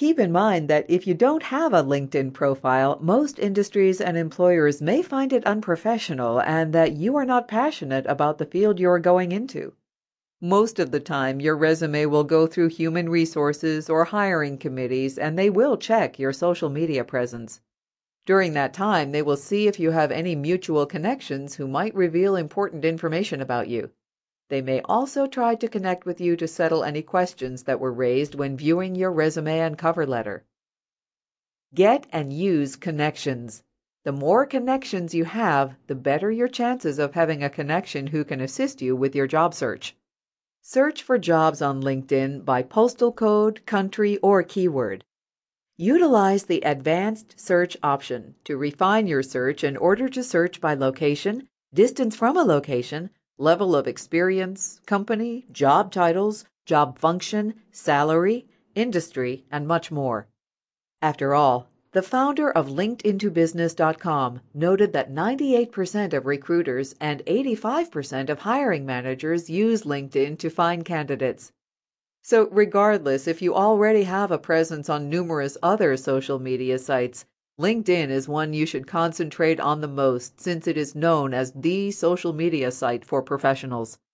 Keep in mind that if you don't have a LinkedIn profile, most industries and employers may find it unprofessional and that you are not passionate about the field you're going into. Most of the time, your resume will go through human resources or hiring committees, and they will check your social media presence. During that time, they will see if you have any mutual connections who might reveal important information about you. They may also try to connect with you to settle any questions that were raised when viewing your resume and cover letter. Get and use connections. The more connections you have, the better your chances of having a connection who can assist you with your job search. Search for jobs on LinkedIn by postal code, country, or keyword. Utilize the advanced search option to refine your search in order to search by location, distance from a location, level of experience, company, job titles, job function, salary, industry, and much more. After all, the founder of LinkedIntoBusiness.com noted that 98% of recruiters and 85% of hiring managers use LinkedIn to find candidates. So, regardless if you already have a presence on numerous other social media sites, LinkedIn is one you should concentrate on the most since it is known as the social media site for professionals.